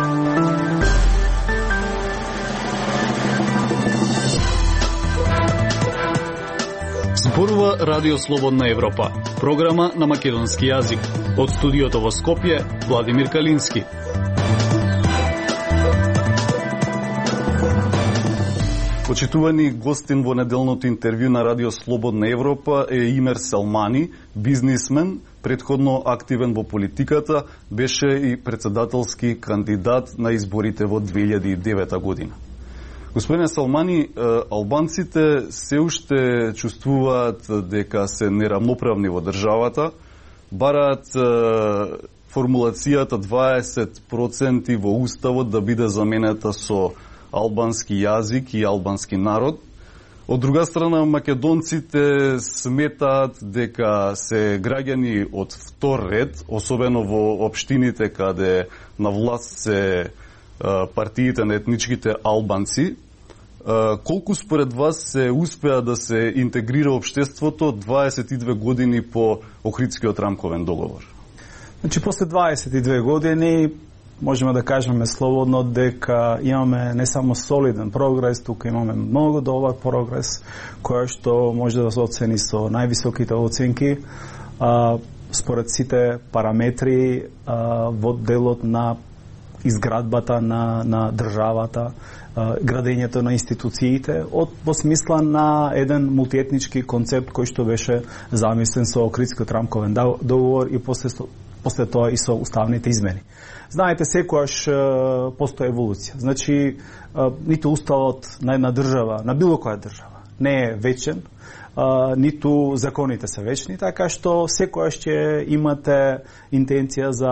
Зборува Радио Слободна Европа, програма на македонски јазик. Од студиото во Скопје, Владимир Калински. Почитувани гостин во неделното интервју на Радио Слободна Европа е Имер Селмани, бизнисмен, претходно активен во политиката, беше и председателски кандидат на изборите во 2009 година. Господине Салмани, албанците се уште чувствуваат дека се неравноправни во државата, бараат формулацијата 20% во уставот да биде заменета со албански јазик и албански народ. Од друга страна, македонците сметаат дека се граѓани од втор ред, особено во општините каде на власт се партиите на етничките албанци. Колку според вас се успеа да се интегрира општеството 22 години по Охридскиот рамковен договор? Значи, после 22 години можеме да кажеме слободно дека имаме не само солиден прогрес, тука имаме многу добар прогрес, кој што може да се оцени со највисоките оценки според сите параметри во делот на изградбата на државата, градењето на институциите, во смисла на еден мултиетнички концепт кој што беше замислен со Охридскиот рамковен договор и после тоа и со уставните измени. Знаете, секојаш постои еволуција. Значи, ниту уставот на една држава, на било која држава, не е вечен, ниту законите се вечни, така што секојаш ќе имате интенција за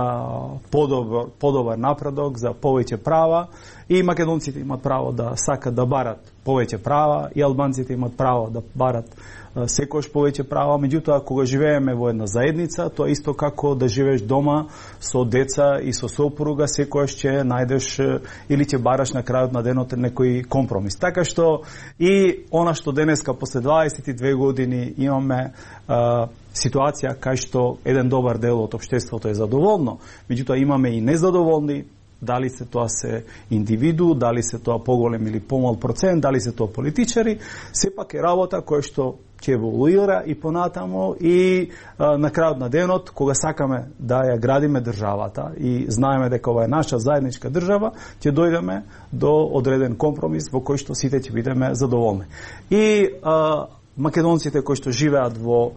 подобар напредок, за повеќе права, и македонците имат право да сакат да барат повеќе права, и албанците имат право да барат секојаш повеќе права. Меѓутоа, кога живееме во една заедница, тоа исто како да живееш дома со деца и со сопруга, секојаш ќе најдеш или ќе бараш на крајот на денот некој компромис. Така што и она што денеска после 22 години имаме ситуација кај што еден добар дел од општеството е задоволно, меѓутоа имаме и незадоволни, дали се тоа се индивиду, дали се тоа поголем или помал процент, дали се тоа политичари, сепак е работа која што ќе еволуира и понатамо, и на крајот на денот, кога сакаме да ја градиме државата и знаеме дека ова е наша заедничка држава, ќе дојдеме до одреден компромис во кој што сите ќе бидеме задоволни. И македонците кои што живеат во,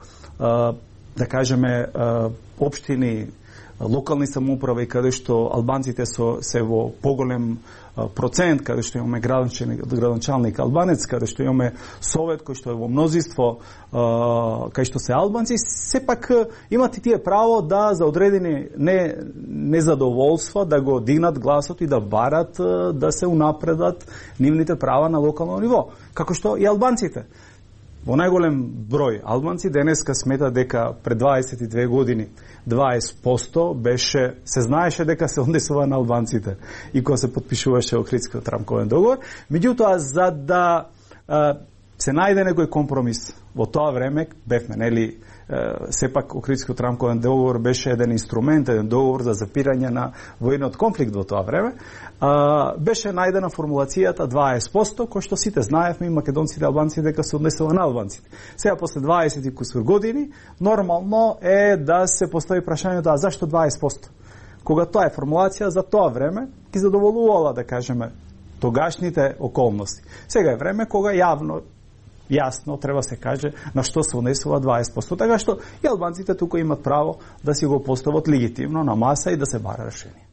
да кажеме, општини, локални самоуправи, каде што албанците се во поголем процент, каде што имаме градоначалник албанец, каде што имаме совет кој што е во мнозинство, кај што се албанци, сепак имат и тие право да за одредени незадоволства да го дигнат гласот и да барат да се унапредат нивните права на локално ниво, како што и албанците. Во најголем број албанци денеска смета дека пред 22 години 20% беше, се знаеше дека се однесува на албанците и кога се потпишуваше Охридскиот рамковен договор. Меѓутоа, за да се најде некој компромис во тоа време, бевме, нели, сепак Охридскиот рамковен договор беше еден инструмент, еден договор за запирање на војниот конфликт во тоа време, беше најдена формулацијата 20%, кој што сите знаевме и македонците и албанците дека се однесува на албанците. Сега, после 20 и кусур години, нормално е да се постави прашањето, а зашто 20%? Кога тоа е формулација за тоа време, ги задоволувала, да кажеме, тогашните околности. Сега е време кога јасно треба се каже на што се однесува 20%, така што и албанците тука имат право да си го постават легитимно на маса и да се бара решение.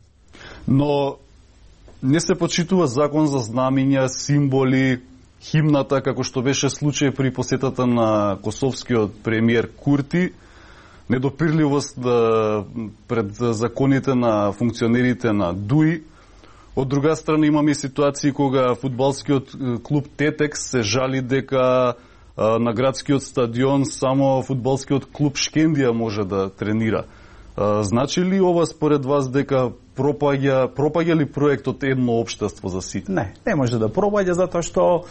Но не се почитува закон за знамиња, символи, химната, како што беше случај при посетата на косовскиот премиер Курти, недопирливост пред законите на функционерите на ДУИ. Од друга страна имаме и ситуации кога фудбалскиот клуб Тетекс се жали дека на градскиот стадион само фудбалскиот клуб Шкендија може да тренира. Значи ли ова според вас дека пропаѓа ли проектот едно општество за сите? Не може да пропаѓа, затоа што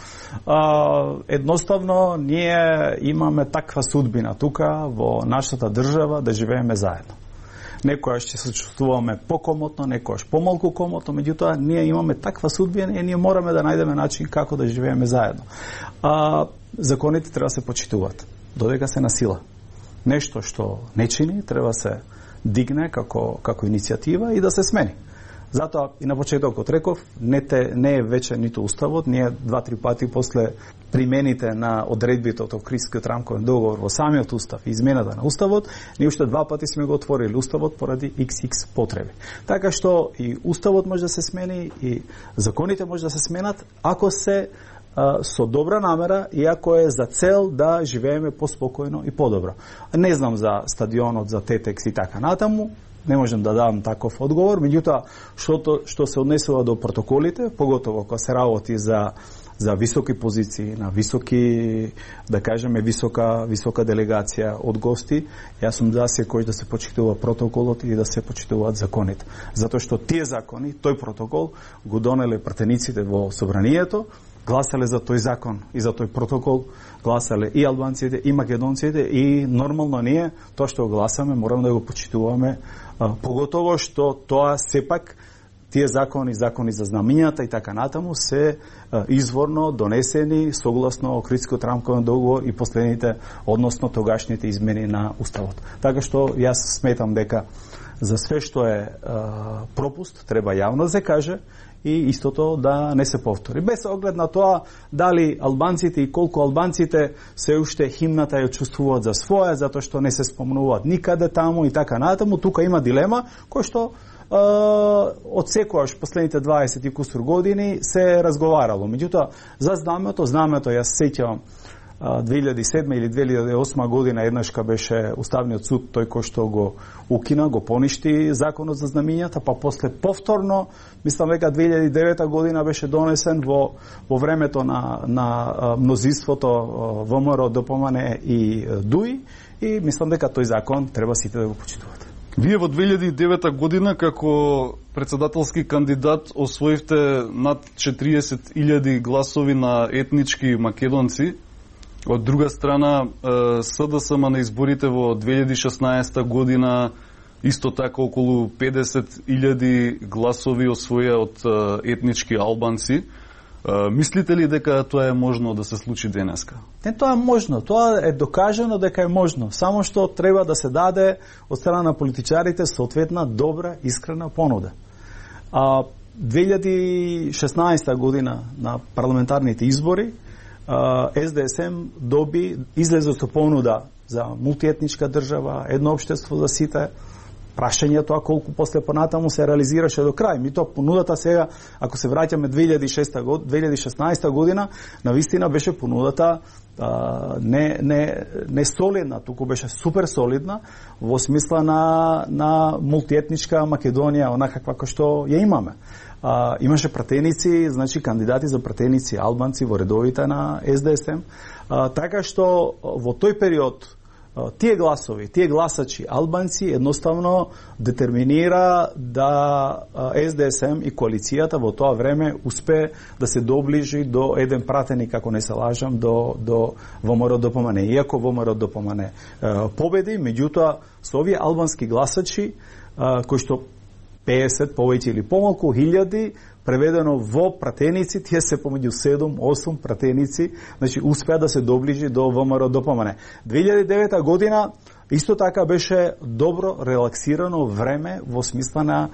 едноставно ние имаме таква судбина тука во нашата држава да живееме заедно. Некојаш ќе се чувствуваме покомотно, некојаш помалку комотно, меѓутоа ние имаме таква судбина и ние мораме да најдеме начин како да живееме заедно. Законите треба да се почитуваат, додека се насила. Нешто што не чини треба се дигне како иницијатива и да се смени. Затоа и на почетокот реков, не е веќе ниту уставот, ние 2-3 пати после примените на одредбите од Охридскиот рамковен договор во самиот устав и измената на уставот, ние уште 2 пати сме го отворили уставот поради XX потреби. Така што и уставот може да се смени и законите може да се сменат ако се со добра намера и ако е за цел да живееме поспокојно и подобро. Не знам за стадионот, за Тетекс и така натаму, не можем да дадам таков одговор, меѓутоа што се однесува до протоколите, поготово кога се работи за високи позиции, на високи, да кажеме, висока делегација од гости, јас сум за секој да се почитува протоколот и да се почитуваат законите. Затоа што тие закони, тој протокол го донеле пратениците во собранието, гласале за тој закон и за тој протокол, гласале и албанците, и македонците, и нормално ние, тоа што го гласаме, мораме да го почитуваме, поготово што тоа сепак, тие закони за знамињата и така натаму, се изворно донесени согласно Охридскиот рамковен договор и последните, односно тогашните измени на уставот. Така што јас сметам дека за све што е пропуст, треба јавно да се каже, и истото да не се повтори. Без оглед на тоа дали албанците и колку албанците се уште химната ја чувствуваат за своја, затоа што не се спомнуваат никаде таму и така натаму, тука има дилема кој што од секојаш последните 20 и кусур години се разговарало. Меѓутоа, за знамето јас сеќавам 2007 или 2008 година еднашка беше Уставниот суд тој кој што го укина, го поништи законот за знамињата, па после повторно, мислам дека 2009 година беше донесен во времето на мнозинството ВМРО, ДПМН и ДУИ, и мислам дека тој закон треба сите да го почитуват. Вие во 2009 година како председателски кандидат освоивте над 40.000 гласови на етнички македонци. Од друга страна, СДСМ на изборите во 2016 година исто така околу 50.000 гласови освоја од етнички албанци. Мислите ли дека тоа е можно да се случи денеска? Не, тоа е можно. Тоа е докажано дека е можно. Само што треба да се даде од страна на политичарите соодветна добра, искрена понуда. 2016 година на парламентарните избори СДСМ излезе со понуда за мултиетничка држава, едно општество за сите. Прашање тоа колку после понатаму се реализираше до крај. Ми тоа понудата сега, ако се враќаме 2016 година, навистина беше понудата не солидна, туку беше супер солидна во смисла на мултиетничка Македонија, онаква како што ја имаме. Имаше пратеници, значи кандидати за пратеници албанци во редовите на СДСМ, така што во тој период тие гласови, тие гласачи албанци едноставно детерминира да СДСМ и коалицијата во тоа време успе да се доближи до еден пратеник, ако не се лажам, до ВМРО ДПМН. Иако ВМРО ДПМН победи, меѓутоа со овие албански гласачи кои што 50 повеќе или помалку хилјади преведено во пратеници, тие се помеѓу 7-8 пратеници, значи успеа да се доближи до ВМРО ДПМН. 2009 година исто така беше добро релаксирано време во смисла на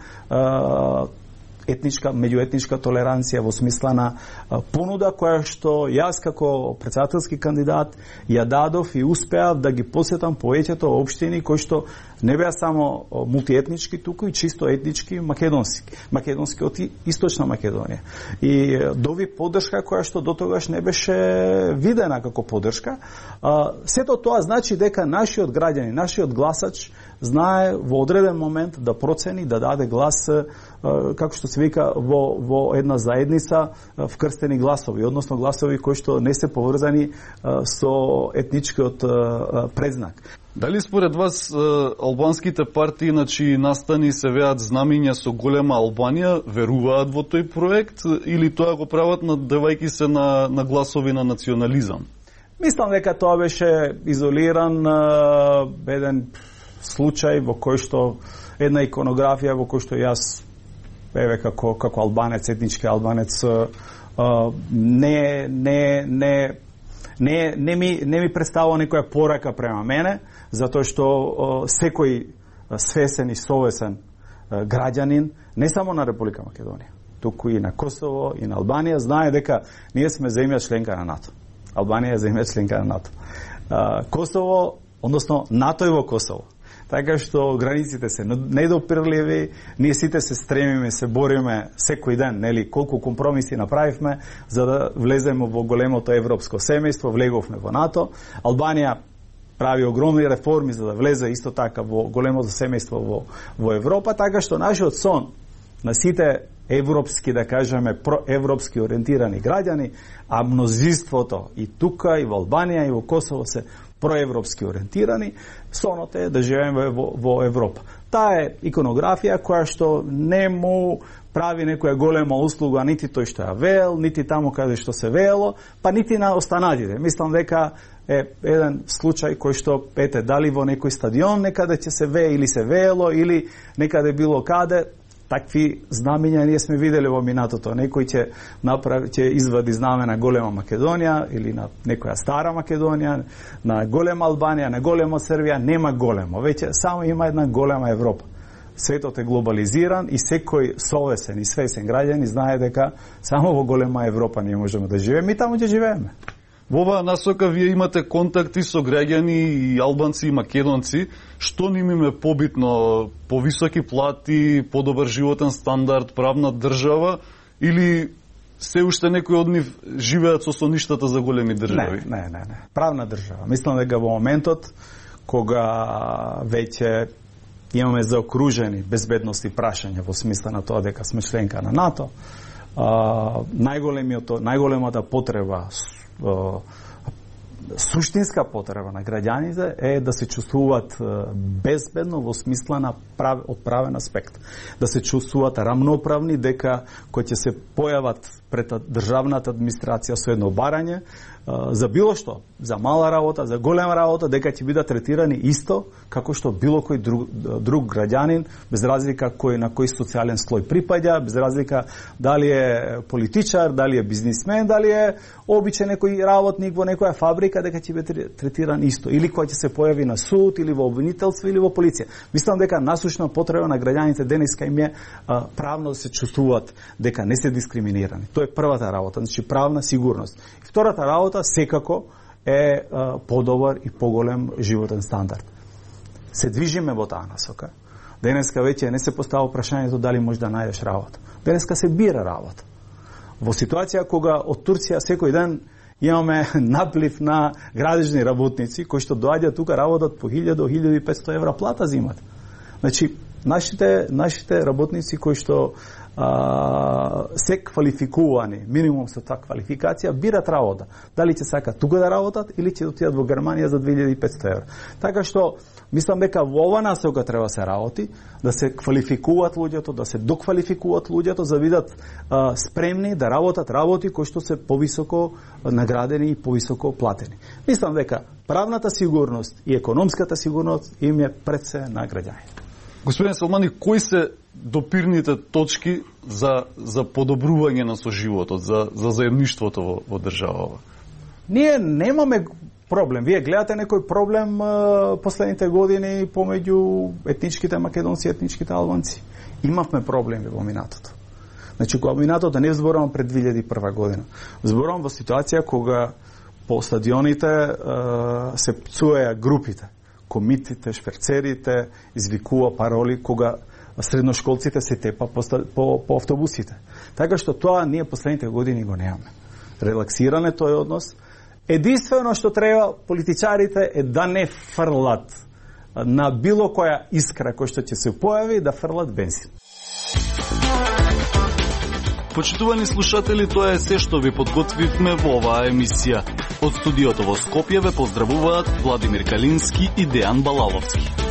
меѓуетничка толеранција, во смисла на понуда која што јас како председателски кандидат ја дадов и успеав да ги посетам повеќето општини кои што не беа само мултиетнички, туку и чисто етнички македонски од Источна Македонија. И дови поддршка која што дотогаш не беше видена како поддршка. Сето тоа значи дека нашиот граѓани, нашиот гласач знае во одреден момент да процени, да даде глас, како што се вика, во една заедница вкрстени гласови, односно гласови кои што не се поврзани со етничкиот предзнак. Дали според вас албанските партии на чии настани се веат знамиња со голема Албанија веруваат во тој проект или тоа го прават надевајќи се на гласови на национализам? Мислам дека тоа беше изолиран еден случај во кој што една иконографија во кој што јас како албанец, етнички албанец, не ми представува некоја порака према мене, затоа што секој свесен и совесен граѓанин, не само на Република Македонија, туку и на Косово и на Албанија, знае дека ние сме земја членка на НАТО. Албанија е земја членка на НАТО. Косово, односно НАТО е во Косово. Така што границите се недопирливи, ние сите се стремиме, се бориме секој ден, нели, колку компромиси направивме за да влеземе во големото европско семејство, влеговме во НАТО. Албанија прави огромни реформи за да влезе исто така во големото семејство во Европа, така што нашиот сон на сите европски, да кажеме, проевропски ориентирани граѓани, а мнозинството и тука, и во Албанија, и во Косово се проевропски ориентирани, сонот е да живееме во Европа. Таа е иконографија која што не му прави некоја голема услуга нити тој што ја веел, нити таму каде што се веело, па нити на останатите. Мислам дека е еден случај кој што, ете, дали во некој стадион некаде ќе се вее или се веело, или некаде било каде, такви знамења ние сме видели во минатото. Некој ќе извади знаме на голема Македонија или на некоја стара Македонија, на голема Албанија, на голема Србија, нема големо. Веќе само има една голема Европа. Светот е глобализиран и секој совесен и свесен граѓанин знае дека само во голема Европа ние можеме да живееме и таму ќе живееме. Во оваа насока вие имате контакти со граѓани и албанци и македонци. Што ним им е побитно? Повисоки плати, подобар животен стандард, правна држава или се уште некои од нив живеат со соништата за големи држави? Не. Правна држава. Мислам дека во моментот кога веќе имаме заокружени безбедности прашања во смисла на тоа дека сме членка на НАТО, најголемата потреба, суштинска потреба на граѓаните е да се чувствуваат безбедно во смисла на од правен аспект. Да се чувствуваат рамноправни, дека кои ќе се појават пред државната администрација со едно барање за било што, за мала работа, за голема работа, дека ќе бидат третирани исто како што било кој друг граѓанин, без разлика на кој социјален слој припаѓа, без разлика дали е политичар, дали е бизнисмен, дали е обичен некој работник во некоја фабрика, дека ќе биде третиран исто, или кој ќе се појави на суд, или во обвинителство, или во полиција. Мислам дека насушна потреба на граѓаните денеска им е правно да се чувствуваат дека не се дискриминирани. Тоа е првата работа, значи правна сигурност. Втората работа секако е подобар и поголем животен стандард. Се движиме во таа насока. Денеска веќе не се постава прашањето дали можеш да најдеш работа. Денеска се бира работа. Во ситуација кога од Турција секој ден имаме наплив на градежни работници кои што доаѓаат тука работат по 1000 до 1500 евра плата зимат. Значи нашите работници кои што се квалификувани, минимум со таа квалификација, бират работа. Дали ќе сакат тука да работат или ќе отидат во Германија за 2500 евра. Така што мислам дека во ова насока треба се работи, да се квалификуваат луѓето, да се доквалификуваат луѓето за да бидат спремни да работат работи кои што се повисоко наградени и повисоко платени. Мислам дека правната сигурност и економската сигурност им е пред се на граѓаните. Господин Салмани, кои се допирните точки за подобрување на соживотот, за заедништвото во државава? Ние немаме проблем. Вие гледате некој проблем последните години помеѓу етничките македонци и етничките албанци. Имавме проблеми во минатото. Значи, кога минатото не зборувам пред 2001 година. Зборувам во ситуација кога по стадионите се пцуеа групите. Комитите, шверцерите, извикува пароли кога средношколците се тепа по автобусите. Така што тоа ние последните години го немаме. Релаксиране тој однос. Единствено што треба политичарите е да не фрлат на било која искра која што ќе се појави, да фрлат бензин. Почитувани слушатели, тоа е се што ви подготвивме во оваа емисија. Од студиото во Скопје ве поздравуваат Владимир Калински и Дејан Балаловски.